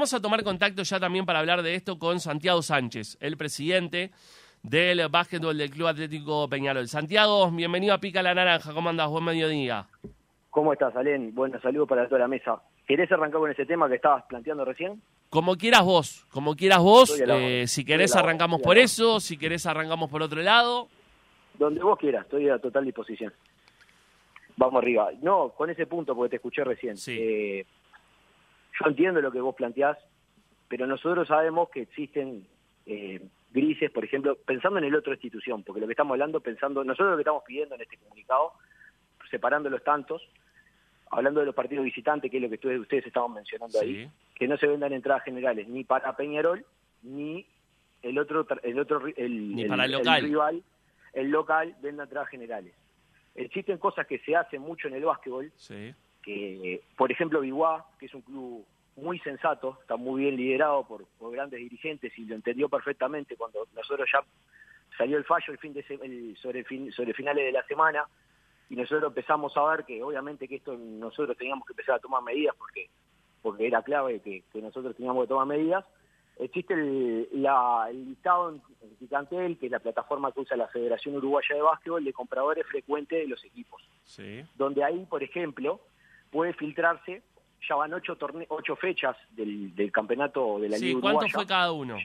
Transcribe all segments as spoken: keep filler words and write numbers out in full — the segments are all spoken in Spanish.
vamos a tomar contacto ya también para hablar de esto con Santiago Sánchez, el presidente del básquetbol del Club Atlético Peñarol. Santiago, bienvenido a Pica la Naranja. ¿Cómo andás? Buen mediodía. ¿Cómo estás, Alén? Bueno, saludos para toda la mesa. ¿Querés arrancar con ese tema que estabas planteando recién? Como quieras vos, como quieras vos. La, eh, si querés arrancamos por eso, si querés arrancamos por otro lado. Donde vos quieras, estoy a total disposición. Vamos arriba. No, con ese punto, porque te escuché recién. Sí. Eh, yo entiendo lo que vos planteás, pero nosotros sabemos que existen eh, grises, por ejemplo, pensando en el otro institución, porque lo que estamos hablando, pensando, nosotros lo que estamos pidiendo en este comunicado, separando los tantos, hablando de los partidos visitantes, que es lo que ustedes, ustedes estaban mencionando Sí. ahí, que no se vendan entradas generales ni para Peñarol, ni el otro, el otro el, Ni el, para el local. el rival, el local venda entradas generales. Existen cosas que se hacen mucho en el básquetbol, Sí. que, por ejemplo, Biguá, que es un club muy sensato, está muy bien liderado por, por grandes dirigentes y lo entendió perfectamente cuando nosotros ya salió el fallo el fin de se, el, sobre, el fin, sobre finales de la semana, y nosotros empezamos a ver que obviamente que esto nosotros teníamos que empezar a tomar medidas porque porque era clave que, que nosotros teníamos que tomar medidas. Existe el, la, el listado en, en Picantel, que es la plataforma que usa la Federación Uruguaya de Básquetbol, de compradores frecuentes de los equipos. Sí. Donde ahí, por ejemplo, puede filtrarse, ya van ocho, torne ocho fechas del, del campeonato de la Sí, Liga ¿cuánto Uruguaya. fue cada uno?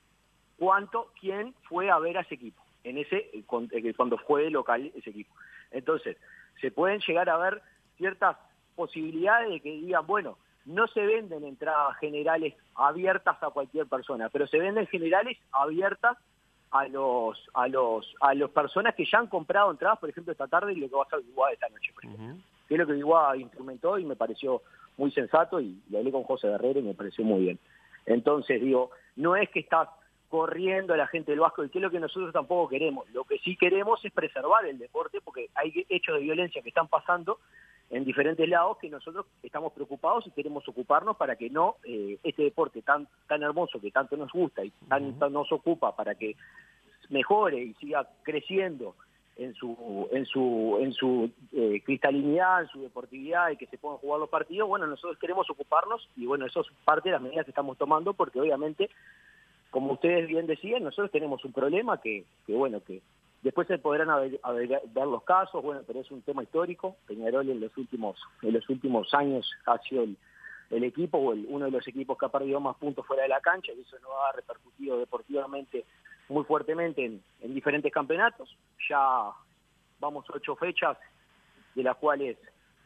¿Cuánto? ¿Quién fue a ver a ese equipo? En ese cuando fue local ese equipo. Entonces, se pueden llegar a ver ciertas posibilidades de que digan, bueno, no se venden entradas generales abiertas a cualquier persona, pero se venden generales abiertas a los a los a las personas que ya han comprado entradas, por ejemplo, esta tarde, y lo que va a hacer Biguá esta noche, por ejemplo. Uh-huh. Que es lo que Biguá instrumentó y me pareció muy sensato, y lo hablé con José Guerrero y me pareció muy bien. Entonces, digo, no es que estás corriendo a la gente del básquetbol, que es lo que nosotros tampoco queremos. Lo que sí queremos es preservar el deporte, porque hay hechos de violencia que están pasando en diferentes lados que nosotros estamos preocupados y queremos ocuparnos para que no eh, este deporte tan tan hermoso que tanto nos gusta y tan, uh-huh. tan nos ocupa, para que mejore y siga creciendo en su en su en su eh, cristalinidad, en su deportividad, y que se puedan jugar los partidos. Bueno, nosotros queremos ocuparnos, y bueno, eso es parte de las medidas que estamos tomando, porque obviamente, como ustedes bien decían, nosotros tenemos un problema que, que bueno, que después se podrán ver los casos, bueno, pero es un tema histórico. Peñarol en los últimos en los últimos años ha sido el, el equipo, o el, uno de los equipos que ha perdido más puntos fuera de la cancha, y eso nos ha repercutido deportivamente muy fuertemente en, en diferentes campeonatos. Ya vamos ocho fechas, de las cuales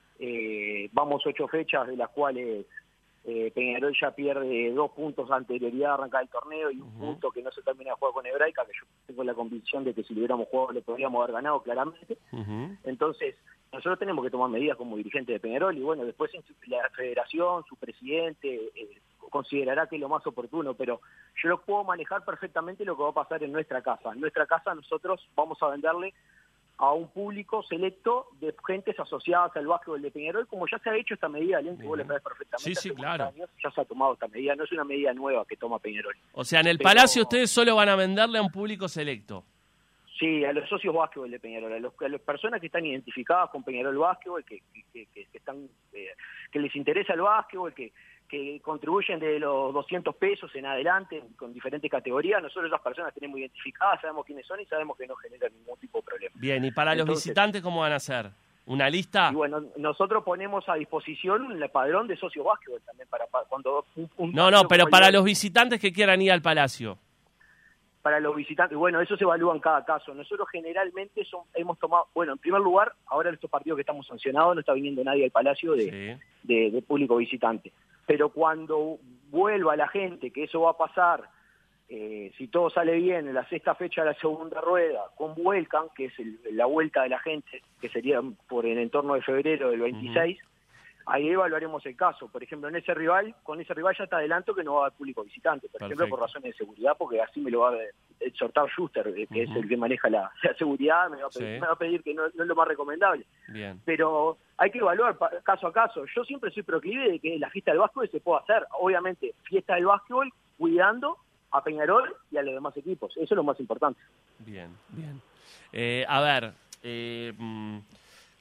eh, vamos ocho fechas de las cuales Eh, Peñarol ya pierde dos puntos de anterioridad a arrancar el torneo y un uh-huh. punto que no se termina de jugar con Hebraica, que yo tengo la convicción de que si lo hubiéramos jugado le podríamos haber ganado claramente. Uh-huh. Entonces, nosotros tenemos que tomar medidas como dirigentes de Peñarol, y bueno, después la federación, su presidente, eh, considerará que es lo más oportuno, pero yo lo puedo manejar perfectamente lo que va a pasar en nuestra casa. En nuestra casa nosotros vamos a venderle a un público selecto de gentes asociadas al básquetbol de Peñarol, como ya se ha hecho esta medida, Alén, que vos le sabés perfectamente. Sí, sí, hace claro. Años ya se ha tomado esta medida, no es una medida nueva que toma Peñarol. O sea, en el Pero, Palacio ustedes solo van a venderle a un público selecto. Sí, a los socios básquetbol de Peñarol, a, los, a las personas que están identificadas con Peñarol Básquetbol, que, que, que, que, están, eh, que les interesa el básquetbol, que que contribuyen de los doscientos pesos en adelante, con diferentes categorías. Nosotros las personas tenemos identificadas, sabemos quiénes son y sabemos que no generan ningún tipo de problema. Bien, ¿y para Entonces, los visitantes cómo van a hacer? ¿Una lista? Y bueno, nosotros ponemos a disposición el padrón de socios básquetbol también, para, para cuando... Un, un no, no, pero para el... los visitantes que quieran ir al Palacio. Para los visitantes, bueno, eso se evalúa en cada caso. Nosotros generalmente son, hemos tomado, bueno, en primer lugar, ahora en estos partidos que estamos sancionados no está viniendo nadie al Palacio de, sí. de, de público visitante. Pero cuando vuelva la gente, que eso va a pasar, eh, si todo sale bien, en la sexta fecha de la segunda rueda, con Vuelcan, que es el, la vuelta de la gente, que sería por el entorno de febrero del veintiséis, uh-huh. ahí evaluaremos el caso. Por ejemplo, en ese rival, con ese rival ya te adelanto que no va a haber público visitante, por Perfecto. ejemplo, por razones de seguridad, porque así me lo va a exhortar Schuster, que uh-huh. es el que maneja la, la seguridad, me va a pedir, sí. me va a pedir que no, no es lo más recomendable. Bien. Pero hay que evaluar caso a caso. Yo siempre soy proclive de que la fiesta del básquetbol se pueda hacer. Obviamente, fiesta del básquetbol cuidando a Peñarol y a los demás equipos. Eso es lo más importante. Bien, bien. Eh, a ver, eh,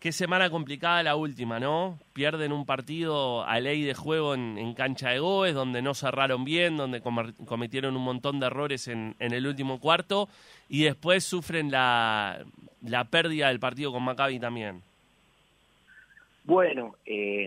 Qué semana complicada la última, ¿no? Pierden un partido a ley de juego en, en cancha de Goes, donde no cerraron bien, donde com- cometieron un montón de errores en, en el último cuarto, y después sufren la, la pérdida del partido con Maccabi también. Bueno, eh,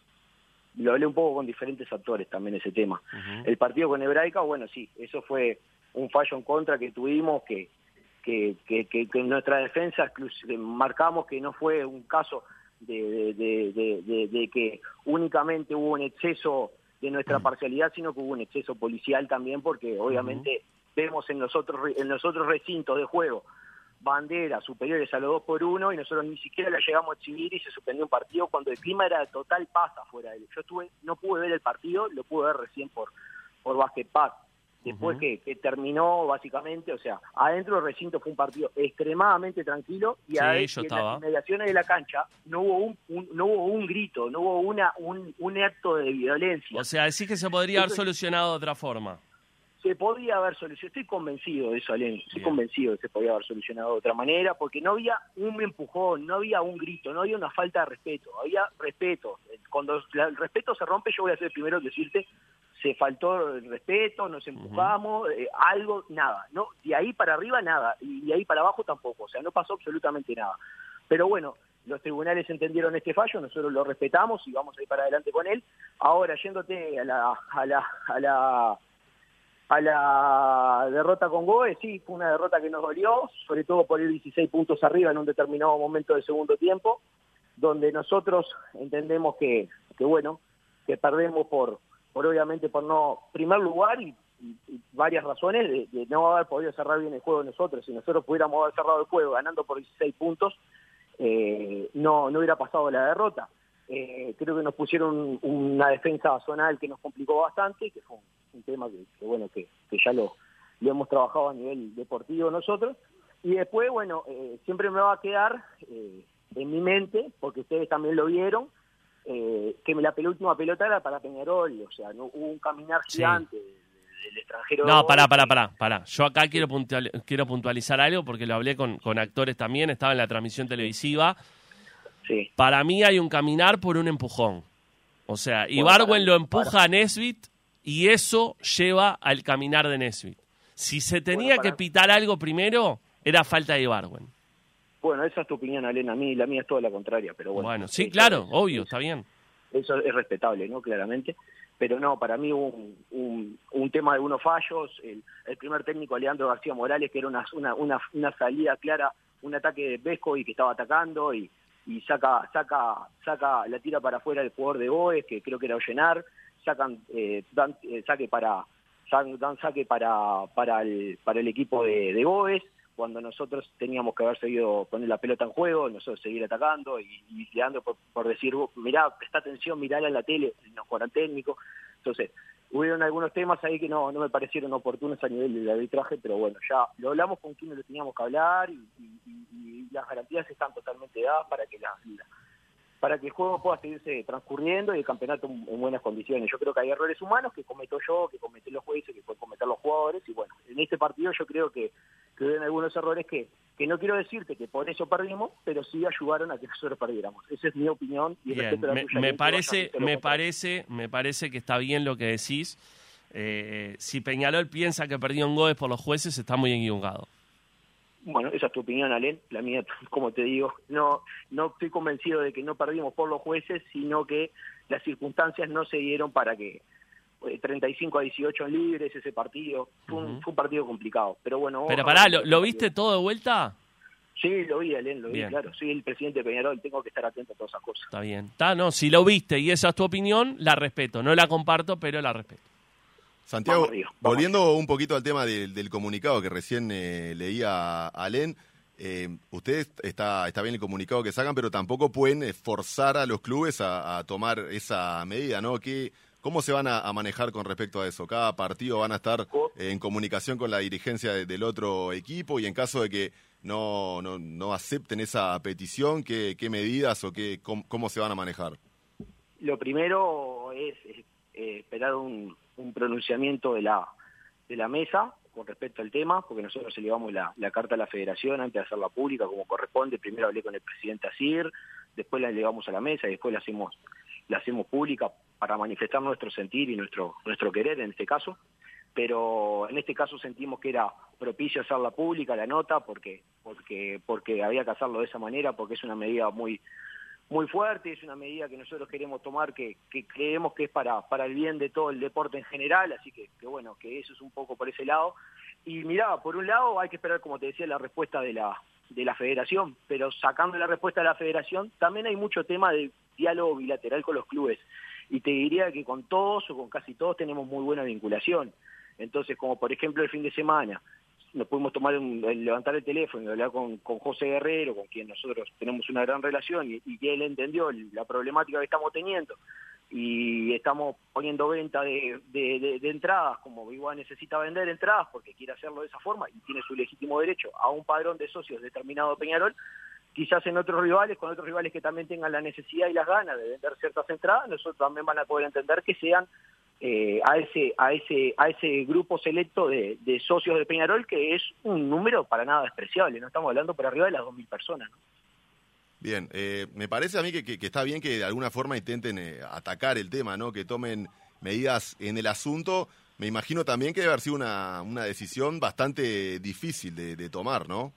lo hablé un poco con diferentes actores también ese tema. Uh-huh. El partido con Hebraica, bueno, sí, eso fue un fallo en contra que tuvimos, que Que, que, que, que en nuestra defensa marcamos que no fue un caso de, de, de, de, de que únicamente hubo un exceso de nuestra parcialidad, sino que hubo un exceso policial también, porque obviamente uh-huh. vemos en los otros en los otros recintos de juego banderas superiores a los dos por uno y nosotros ni siquiera la llegamos a exhibir y se suspendió un partido cuando el clima era de total paz afuera de él. Yo estuve, no pude ver el partido, lo pude ver recién por, por Basket Pass. Después uh-huh. que, que terminó, básicamente, o sea, adentro del recinto fue un partido extremadamente tranquilo y, sí, a, y en las inmediaciones de la cancha no hubo un, un no hubo un grito, no hubo una un, un acto de violencia. O sea, decís que se podría Entonces, haber solucionado de otra forma. Se podía haber solucionado, estoy convencido de eso, Alen, estoy Bien. convencido de que se podía haber solucionado de otra manera, porque no había un empujón, no había un grito, no había una falta de respeto, había respeto. Cuando el respeto se rompe, yo voy a ser el primero en decirte, se faltó el respeto, nos empujamos, uh-huh. eh, algo, nada, no, de ahí para arriba nada, y de ahí para abajo tampoco, o sea, no pasó absolutamente nada. Pero bueno, los tribunales entendieron este fallo, nosotros lo respetamos y vamos a ir para adelante con él. Ahora, yéndote a la a la a la a la derrota con Goes, sí, fue una derrota que nos dolió, sobre todo por ir dieciséis puntos arriba en un determinado momento del segundo tiempo, donde nosotros entendemos que, que bueno, que perdemos por por obviamente por no, primer lugar y, y, y varias razones de, de no haber podido cerrar bien el juego nosotros. Si nosotros pudiéramos haber cerrado el juego ganando por dieciséis puntos, eh, no, no hubiera pasado la derrota. Eh, creo que nos pusieron una defensa zonal que nos complicó bastante, que fue un, un tema que, que bueno que, que ya lo, lo hemos trabajado a nivel deportivo nosotros. Y después, bueno, eh, siempre me va a quedar eh, en mi mente, porque ustedes también lo vieron, Eh, que la última pelota era para Peñarol, o sea, no hubo un caminar gigante sí. del, del extranjero. No, pará, pará, pará, pará. Yo acá sí. quiero, puntual, quiero puntualizar algo porque lo hablé con, con actores también, estaba en la transmisión televisiva. Sí. Para mí hay un caminar por un empujón. O sea, Ibargüen bueno, lo empuja para. a Nesbitt y eso lleva al caminar de Nesbitt. Si se tenía bueno, que pitar algo primero, era falta de Ibargüen. Bueno, esa es tu opinión, Alena. A mí, la mía es toda la contraria, pero bueno. Bueno, sí, claro, eso, obvio, eso, está bien. Eso es respetable, ¿no? Claramente. Pero no, para mí hubo un, un, un tema de unos fallos. El, el primer técnico, Leandro García Morales, que era una, una, una, una salida clara, un ataque de Vesco y que estaba atacando y, y saca, saca, saca la tira para afuera el jugador de Goes, que creo que era Ollenar, sacan, eh, dan eh, saque para, dan saque para, para el, para el equipo de, de Goes, cuando nosotros teníamos que haber seguido poner la pelota en juego, nosotros seguir atacando y, y Leandro por, por decir, mirá, presta atención, mirala en la tele, no fueran técnico. Entonces, hubieron algunos temas ahí que no, no me parecieron oportunos a nivel del arbitraje, pero bueno, ya lo hablamos con quienes lo teníamos que hablar y, y, y, y las garantías están totalmente dadas para que la, la para que el juego pueda seguirse transcurriendo y el campeonato en, en buenas condiciones. Yo creo que hay errores humanos que cometo yo, que cometen los jueces, que pueden cometer los jugadores, y bueno, en este partido yo creo que, que hubo algunos errores que, que no quiero decirte que por eso perdimos, pero sí ayudaron a que nosotros perdiéramos. Esa es mi opinión y bien, respeto a la me, tuya. Me parece, me parece, me parece que está bien lo que decís. Eh, si Peñarol piensa que perdió en Goes por los jueces, está muy equivocado. Bueno, esa es tu opinión, Alén. La mía, como te digo, no no estoy convencido de que no perdimos por los jueces, sino que las circunstancias no se dieron para que eh, treinta y cinco a dieciocho en libres ese partido. Fue un, uh-huh. fue un partido complicado. Pero bueno. Pero pará, ¿lo, ¿lo viste todo de vuelta? Sí, lo vi, Alén, lo bien. vi, claro. Soy el presidente de Peñarol, tengo que estar atento a todas esas cosas. Está bien. Está, no, si lo viste y esa es tu opinión, la respeto. No la comparto, pero la respeto. Santiago, vamos, vamos. Volviendo un poquito al tema del, del comunicado que recién eh, leía Alén, eh, ustedes está, está bien el comunicado que sacan, pero tampoco pueden forzar a los clubes a, a tomar esa medida, ¿no? ¿Qué, ¿Cómo se van a, a manejar con respecto a eso? ¿Cada partido van a estar eh, en comunicación con la dirigencia de, del otro equipo? Y en caso de que no, no, no acepten esa petición, ¿qué, qué medidas o qué, cómo, cómo se van a manejar? Lo primero es eh, esperar un... un pronunciamiento de la de la mesa con respecto al tema, porque nosotros elevamos la, la carta a la federación antes de hacerla pública como corresponde. Primero hablé con el presidente Asir, después la elevamos a la mesa y después la hacemos, la hacemos pública para manifestar nuestro sentir y nuestro, nuestro querer en este caso. Pero en este caso sentimos que era propicio hacerla pública, la nota, porque, porque, porque había que hacerlo de esa manera, porque es una medida muy, muy fuerte, es una medida que nosotros queremos tomar, que, que creemos que es para, para el bien de todo el deporte en general, así que, que bueno, que eso es un poco por ese lado. Y mirá, por un lado hay que esperar, como te decía, la respuesta de la, de la federación, pero sacando la respuesta de la federación, también hay mucho tema de diálogo bilateral con los clubes, y te diría que con todos o con casi todos tenemos muy buena vinculación. Entonces, como por ejemplo el fin de semana, nos pudimos tomar un, levantar el teléfono y hablar con, con José Guerrero, con quien nosotros tenemos una gran relación, y, y que él entendió la problemática que estamos teniendo, y estamos poniendo venta de, de, de, de entradas, como igual necesita vender entradas porque quiere hacerlo de esa forma y tiene su legítimo derecho a un padrón de socios determinado de Peñarol. Quizás en otros rivales, con otros rivales que también tengan la necesidad y las ganas de vender ciertas entradas, nosotros también van a poder entender que sean eh, a ese a ese a ese grupo selecto de, de socios de Peñarol, que es un número para nada despreciable. No estamos hablando por arriba de las dos mil personas, ¿no? Bien, eh, me parece a mí que, que, que está bien que de alguna forma intenten eh, atacar el tema, ¿no? Que tomen medidas en el asunto. Me imagino también que debe haber sido una, una decisión bastante difícil de, de tomar, ¿no?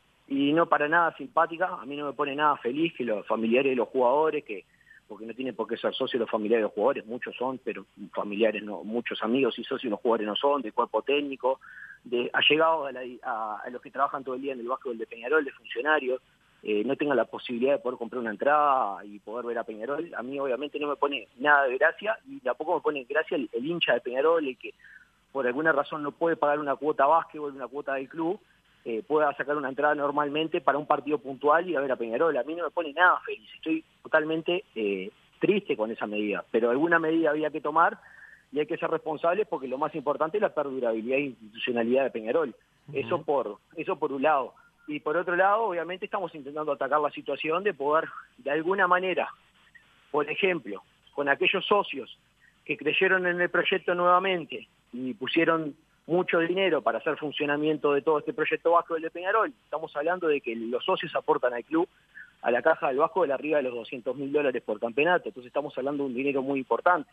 Y no para nada simpática. A mí no me pone nada feliz que los familiares de los jugadores, que porque no tienen por qué ser socios los familiares de los jugadores, muchos son, pero familiares no, muchos amigos y socios de los jugadores no son, de cuerpo técnico, de allegados a, la, a, a los que trabajan todo el día en el básquetbol de Peñarol, de funcionarios, eh, no tengan la posibilidad de poder comprar una entrada y poder ver a Peñarol. A mí obviamente no me pone nada de gracia, y tampoco me pone gracia el, el hincha de Peñarol, el que por alguna razón no puede pagar una cuota básquetbol, una cuota del club, Eh, pueda sacar una entrada normalmente para un partido puntual y a ver a Peñarol. A mí no me pone nada feliz, estoy totalmente eh, triste con esa medida, pero alguna medida había que tomar y hay que ser responsables, porque lo más importante es la perdurabilidad e institucionalidad de Peñarol. Uh-huh. Eso por eso por un lado. Y por otro lado, obviamente estamos intentando atacar la situación de poder, de alguna manera, por ejemplo, con aquellos socios que creyeron en el proyecto nuevamente y pusieron mucho dinero para hacer funcionamiento de todo este proyecto básquetbol de Peñarol. Estamos hablando de que los socios aportan al club, a la caja del básquetbol, arriba de los doscientos mil dólares por campeonato. Entonces estamos hablando de un dinero muy importante.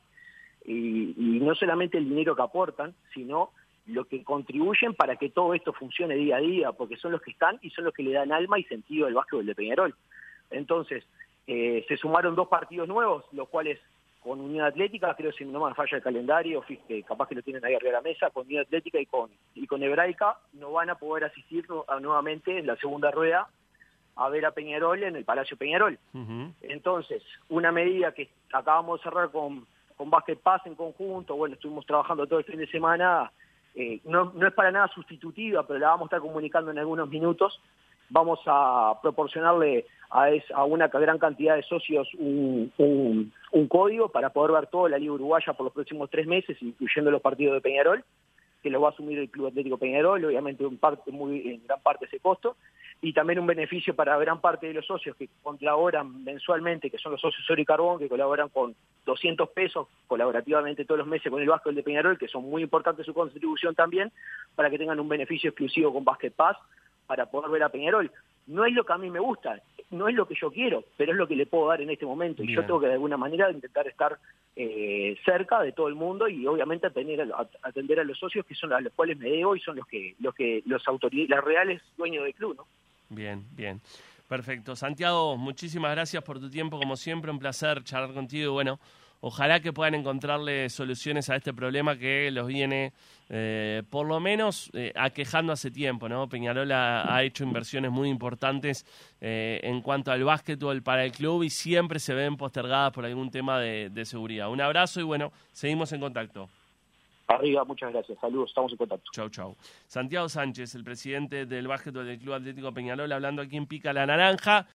Y, y no solamente el dinero que aportan, sino lo que contribuyen para que todo esto funcione día a día, porque son los que están y son los que le dan alma y sentido al básquetbol de Peñarol. Entonces, eh, se sumaron dos partidos nuevos, los cuales con Unión Atlética, creo que si no me falla el calendario, fíjate, capaz que lo tienen ahí arriba de la mesa, con Unión Atlética y con y con Hebraica, no van a poder asistir a, nuevamente en la segunda rueda a ver a Peñarol en el Palacio Peñarol. Uh-huh. Entonces, una medida que acabamos de cerrar con, con Básquet Paz en conjunto, bueno, estuvimos trabajando todo el fin de semana, eh, no, no es para nada sustitutiva, pero la vamos a estar comunicando en algunos minutos. Vamos a proporcionarle a, es, a una gran cantidad de socios un, un, un código para poder ver toda la Liga Uruguaya por los próximos tres meses, incluyendo los partidos de Peñarol, que lo va a asumir el Club Atlético Peñarol, obviamente en, parte, muy, en gran parte ese costo, y también un beneficio para gran parte de los socios que colaboran mensualmente, que son los socios Oro y Carbón, que colaboran con doscientos pesos colaborativamente todos los meses con el básquetbol de Peñarol, que son muy importantes su contribución también, para que tengan un beneficio exclusivo con Básquet Paz, para poder ver a Peñarol. No es lo que a mí me gusta, no es lo que yo quiero, pero es lo que le puedo dar en este momento. Bien. Y yo tengo que de alguna manera intentar estar eh, cerca de todo el mundo y obviamente atender a, atender a los socios, que son a los cuales me debo y son los que los que los autoridades, los reales dueños del club, ¿no? Bien, bien. Perfecto. Santiago, muchísimas gracias por tu tiempo, como siempre, un placer charlar contigo. Bueno, ojalá que puedan encontrarle soluciones a este problema que los viene, eh, por lo menos, eh, aquejando hace tiempo, ¿no? Peñarol ha, ha hecho inversiones muy importantes eh, en cuanto al básquetbol para el club y siempre se ven postergadas por algún tema de, de seguridad. Un abrazo y, bueno, seguimos en contacto. Arriba, muchas gracias. Saludos, estamos en contacto. Chau, chau. Santiago Sánchez, el presidente del básquetbol del Club Atlético Peñarol, hablando aquí en Pica la Naranja.